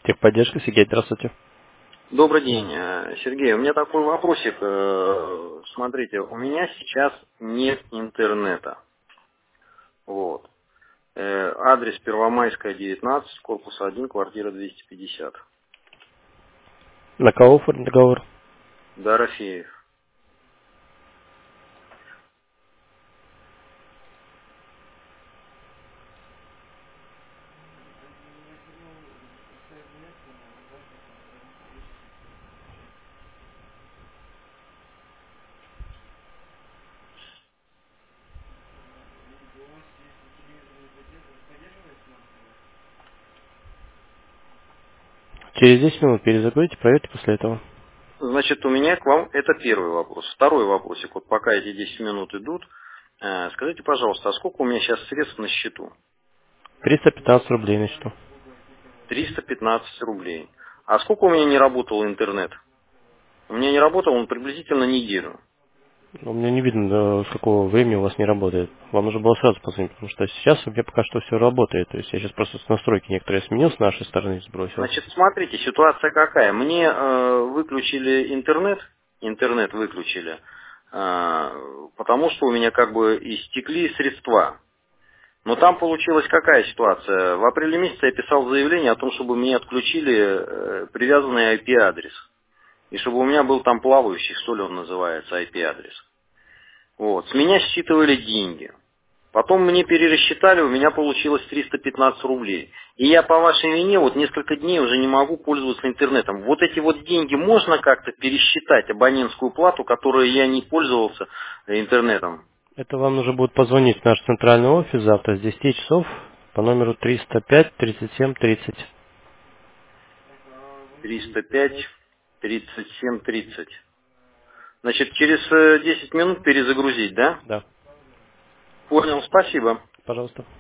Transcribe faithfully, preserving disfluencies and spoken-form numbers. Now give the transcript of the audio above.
Техподдержка, Сергей, здравствуйте. Добрый день, э, Сергей. У меня такой вопросик. Э, Смотрите, у меня сейчас нет интернета. Вот. Э, Адрес Первомайская, девятнадцать, корпус один, квартира двести пятьдесят. На кого оформлен договор? Дорофеев. Через десять минут перезакройте, проверьте после этого. Значит, у меня к вам это первый вопрос. Второй вопросик. Вот пока эти десять минут идут, э, скажите, пожалуйста, а сколько у меня сейчас средств на счету? триста пятнадцать рублей на счету. триста пятнадцать рублей. А сколько у меня не работал интернет? У меня не работал он приблизительно неделю. У меня не видно, до с какого времени у вас не работает. Вам нужно было сразу позвонить, потому что сейчас у меня пока что все работает. То есть я сейчас просто с настройки некоторые сменил с нашей стороны, сбросил. Значит, смотрите, ситуация какая. Мне э, выключили интернет, интернет выключили, э, потому что у меня как бы истекли средства. Но там получилась какая ситуация? В апреле месяце я писал заявление о том, чтобы мне отключили э, привязанный ай пи-адрес. И чтобы у меня был там плавающий, что ли он называется, ай пи-адрес. Вот. С меня считывали деньги. Потом мне перерасчитали, у меня получилось триста пятнадцать рублей. И я по вашей вине вот несколько дней уже не могу пользоваться интернетом. Вот эти вот деньги можно как-то пересчитать, абонентскую плату, которой я не пользовался интернетом? Это вам нужно будет позвонить в наш центральный офис завтра с десяти часов по номеру триста пять тридцать семь тридцать. триста пять тридцать семь тридцать. Значит, через э, десять минут перезагрузить, да? Да, Понял, спасибо. пожалуйста.